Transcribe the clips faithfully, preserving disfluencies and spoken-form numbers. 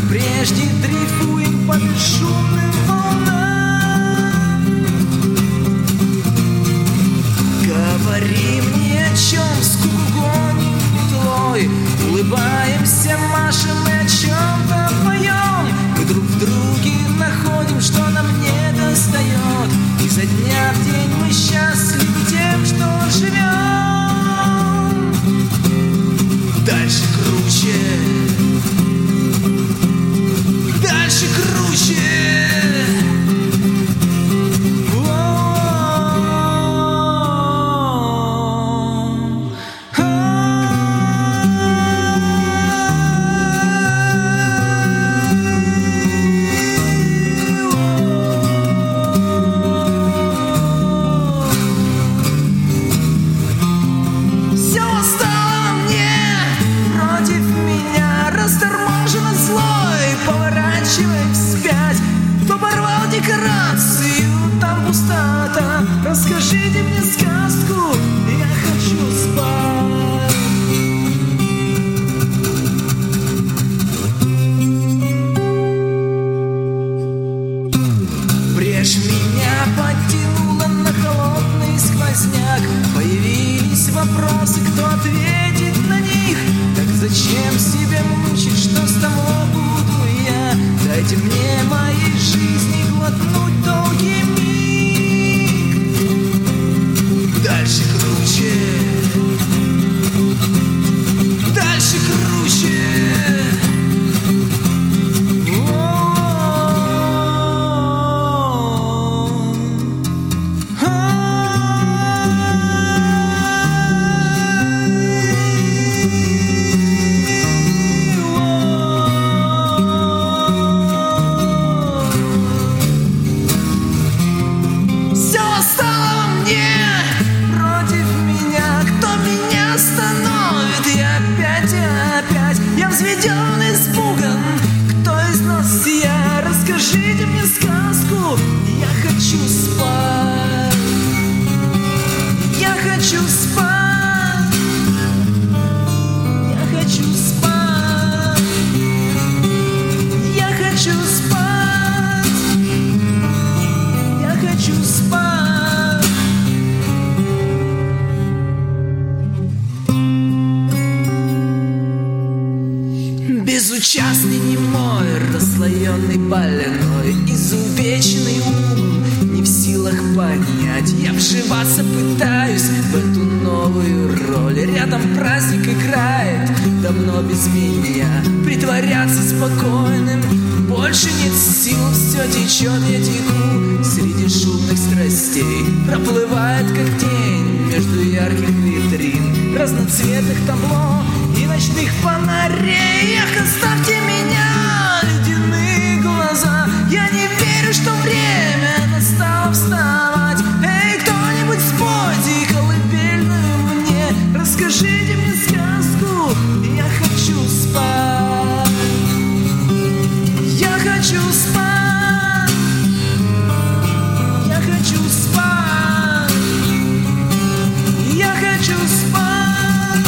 прежде дрейфуем по бесшумным волнам. Говори мне, о чем скуку гоним метлой, улыбаемся, машем и о чем-то поем. Мы друг в друге находим, что нам не достает, и за дня в день мы счастливы тем, что живем. Дальше круче, дальше круче. Расскажите мне сказку, я хочу спать. Брешь меня потянула на холодный сквозняк. Появились вопросы, кто ответит на них? Так зачем себя мучить, что с тобой буду я? Дайте мне моей жизни глотнуть долгий миг. Дальше круче, дальше круче. Взведен, испуган, кто из нас я? Расскажите мне сказку, я хочу спать. Я хочу спать. Я хочу спать. Я хочу спать. Я хочу спать. Безучастный, немой, расслоенный, больной, изувеченный ум, не в силах понять. Я вживаться пытаюсь в эту новую роль. Рядом праздник играет, давно без меня. Притворяться спокойным больше нет сил. Все течет, я теку среди шумных страстей. Проплывает, как тень, между ярких витрин, разноцветных табло и ночных фонарей. Эх, оставьте меня, ледяные глаза. Я не верю, что время настало вставать. Эй, кто-нибудь спойте колыбельную мне. Расскажите мне сказку, я хочу спать. Я хочу спать. Я хочу спать. Я хочу спать.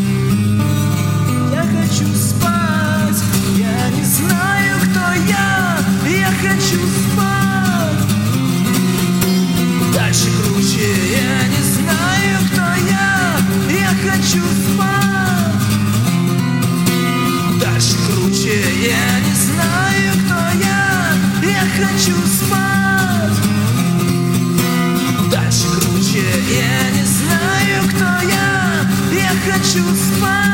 Я хочу спать. Я не знаю, кто я. Я хочу спать. Дальше круче. Я не знаю, кто я. Я хочу спать. Дальше круче. Я не знаю, кто я. Я хочу спать. Дальше круче. Я не знаю, кто я. Я хочу спать.